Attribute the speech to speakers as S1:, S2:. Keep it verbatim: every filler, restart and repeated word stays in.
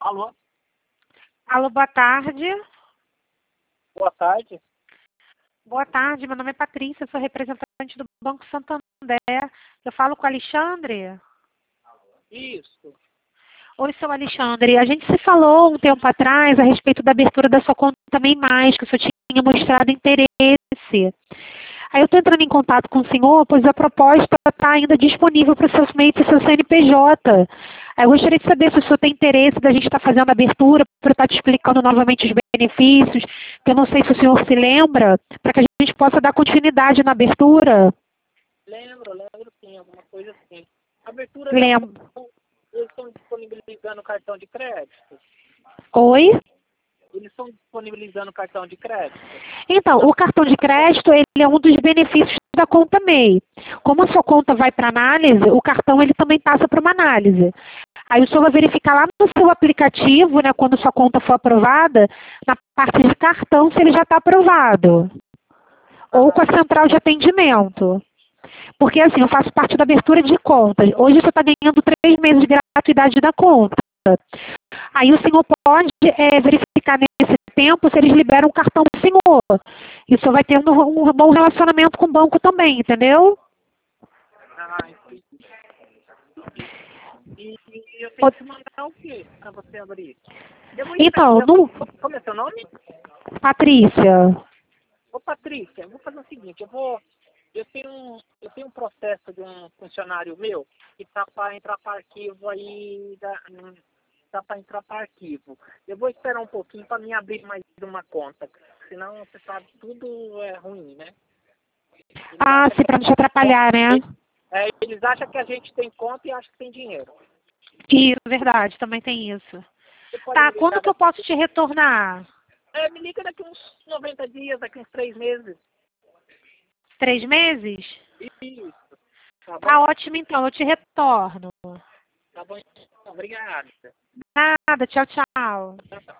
S1: Alô?
S2: Alô, boa tarde.
S1: Boa tarde.
S2: Boa tarde, meu nome é Patrícia, sou representante do Banco Santander. Eu falo com o Alexandre?
S1: Isso.
S2: Oi, seu Alexandre. A gente se falou um tempo atrás a respeito da abertura da sua conta também mais, que o senhor tinha mostrado interesse. Aí eu estou entrando em contato com o senhor, pois a proposta está ainda disponível para o seu meio do seu C N P J. Aí eu gostaria de saber se o senhor tem interesse da gente estar tá fazendo a abertura, para eu estar tá te explicando novamente os benefícios, que eu não sei se o senhor se lembra, para que a gente possa dar continuidade na abertura.
S1: Lembro, lembro sim, alguma coisa assim. Abertura
S2: Lembro.
S1: da... Eles estão disponibilizando cartão de crédito?
S2: Oi?
S1: Eles estão disponibilizando cartão de crédito?
S2: Então, o cartão de crédito, ele é um dos benefícios da conta M E I. Como a sua conta vai para análise, o cartão ele também passa para uma análise. Aí o senhor vai verificar lá no seu aplicativo, né, quando sua conta for aprovada, na parte de cartão, se ele já está aprovado. Ou com a central de atendimento. Porque assim, eu faço parte da abertura de contas. Hoje você está ganhando três meses de gratuidade da conta. Aí o senhor pode é, verificar nesse tempo se eles liberam o cartão do senhor. E o senhor vai tendo um bom relacionamento com o banco também, entendeu?
S1: Ah, entendi. E, e eu tenho que mandar o quê para você abrir? Eu vou
S2: Então,
S1: eu,
S2: no...
S1: Como é seu nome?
S2: Patrícia.
S1: Ô, Patrícia, eu vou fazer o seguinte, eu vou... Eu tenho, um, eu tenho um processo de um funcionário meu que está para entrar para arquivo aí, está para entrar para arquivo. Eu vou esperar um pouquinho para me abrir mais uma conta, senão você sabe, tudo é ruim, né? Eles
S2: Ah, sim,
S1: acham
S2: para não te atrapalhar,
S1: que,
S2: né?
S1: é, eles acham que a gente tem conta e acham que tem dinheiro.
S2: Isso, verdade, também tem isso.
S1: Você pode
S2: Tá,
S1: me
S2: quando
S1: ligar
S2: que eu
S1: daqui,
S2: posso te retornar?
S1: é, me liga daqui uns noventa dias, daqui uns três meses.
S2: Três meses?
S1: Isso, tá
S2: Tá
S1: bom?
S2: ótimo, então, eu te retorno.
S1: Tá bom, obrigado.
S2: Nada, tchau, tchau.
S1: Tchau, tchau.